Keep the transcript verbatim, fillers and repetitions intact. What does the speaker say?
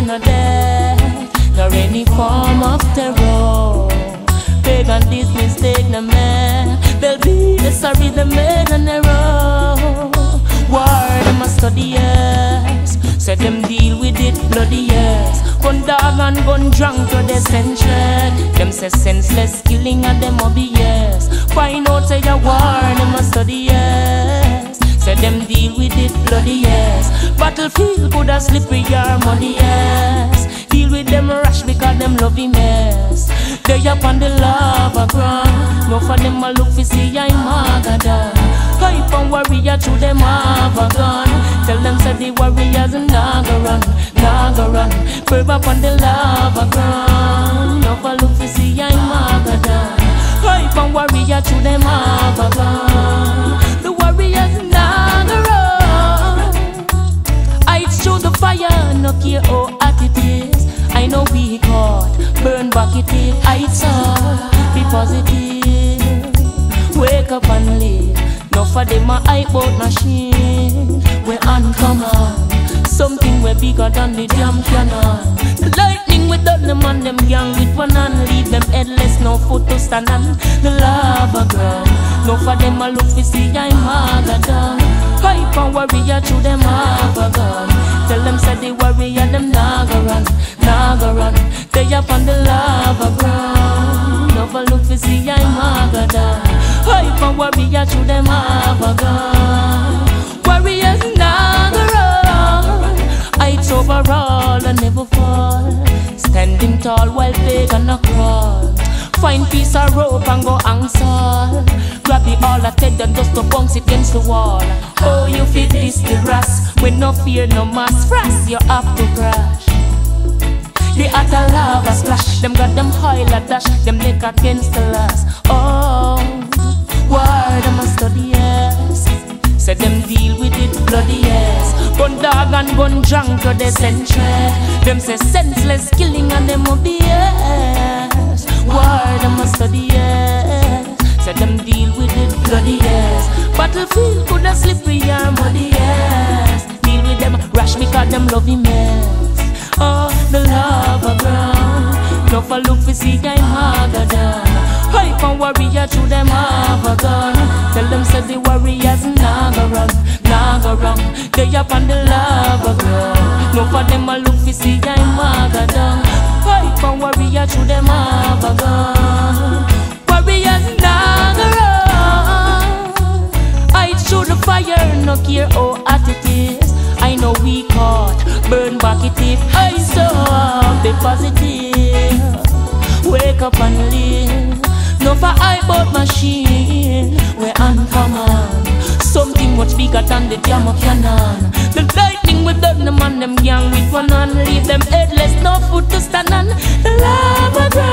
no death, nor any form of terror. Pagan this mistake no man, they'll be the sorry the made an error. War them a study yes, said them deal with it bloody yes. Gun dog and gun drunk to the century. Them say senseless killing and them obvious. Find out say a war them a study yes, said them deal with it bloody yes. Battlefield could a slippery or muddy yes. Deal with them rash because them love him yes. They up on the lava ground, no for them a look for see I'm Magadan. Hype and warrior to them have a gun. Tell them say the warriors naga run, naga run. Curve up on the lava ground, no for look for see I'm Magadan. Hype and warrior to them have a gun. The warriors naga run. I through the fire, no care how hot it is. I know we caught, burn back it is. I saw, be positive. Wake up and live. No for them a hype out machine. We uncommon, something we bigger than the damn cannon. The lightning without them and them young with one hand. Leave them headless, no foot to stand on the lava ground. No for them a look for see I'm Magadan. Hype and warrior to them have a gun. Tell them say the warrior them naga run, naga run. They up on the lava ground. No for look for see I'm Magadan. Hype and warrior to them have a gun. Warriors naga run. Heights overall and never fall. Standing tall while pagan a crawl. Find piece of rope and go answer. Grab the all I take and just to bounce it against the wall. Oh, you fit this the grass. With no fear, no mass frost, you have to crash. The utter lava splash. Them got them oil a dash. Them neck against the last. Oh, war them a study yes. Said them deal with it bloody yes. Gun dog and gun drunk to the century. Them say senseless killing and them obvious. War them a study yes. Said them deal with it bloody yes. Battlefield could a slippery or muddy yes. Deal with them rash because them love him yes. Oh, the lava ground. No for look for see I'm Magadan. Hype and warrior to them have a gun. Tell them say the warriors naga run, naga run. They up on the lava ground. No for them a look for see I'm Magadan. Hype and warrior to them have a gun. Warriors naga run. I through the fire, no care how hot it is. I know we caught, burn back it if I saw. Be positive, wake up and live. No for hype out machine, we uncommon. Something much bigger than the damn cannon. The lightning without them and them young with one hand. Leave them headless, no foot to stand on. The lava ground.